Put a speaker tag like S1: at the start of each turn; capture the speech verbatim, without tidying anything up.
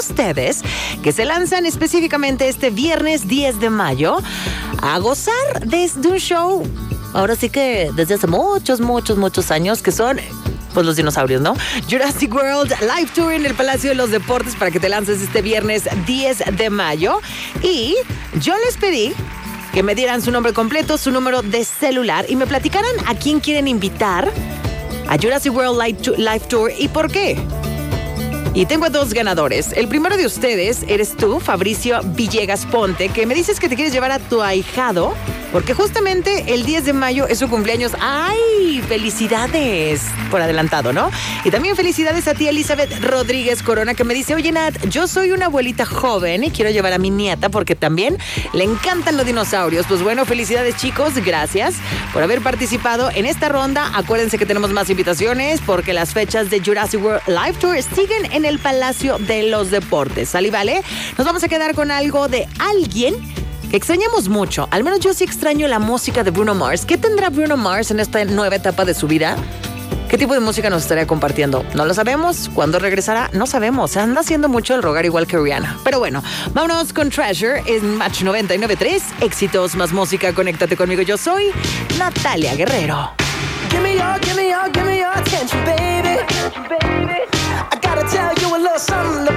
S1: ustedes que se lanzan específicamente este viernes diez de mayo a gozar desde un show, ahora sí que desde hace muchos, muchos, muchos años, que son pues los dinosaurios, ¿no? Jurassic World Live Tour en el Palacio de los Deportes para que te lances este viernes diez de mayo. Y yo les pedí que me dieran su nombre completo, su número de celular y me platicaran a quién quieren invitar a Jurassic World Live Tour y por qué. Y tengo a dos ganadores. El primero de ustedes eres tú, Fabricio Villegas Ponte, que me dices que te quieres llevar a tu ahijado, porque justamente el diez de mayo es su cumpleaños. ¡Ay! ¡Felicidades! Por adelantado, ¿no? Y también felicidades a ti, Elizabeth Rodríguez Corona, que me dice, oye, Nat, yo soy una abuelita joven y quiero llevar a mi nieta porque también le encantan los dinosaurios. Pues bueno, felicidades, chicos. Gracias por haber participado en esta ronda. Acuérdense que tenemos más invitaciones porque las fechas de Jurassic World Live Tour siguen en el Palacio de los Deportes. ¿Sale, vale? Nos vamos a quedar con algo de alguien que extrañamos mucho. Al menos yo sí extraño la música de Bruno Mars. ¿Qué tendrá Bruno Mars en esta nueva etapa de su vida? ¿Qué tipo de música nos estaría compartiendo? No lo sabemos. ¿Cuándo regresará? No sabemos. Se anda haciendo mucho el rogar igual que Rihanna. Pero bueno, vámonos con Treasure en Match noventa y nueve punto tres. Éxitos, más música. Conéctate conmigo. Yo soy Natalia Guerrero.
S2: Give me your, give me your, give me your attention, baby. I gotta tell you a little something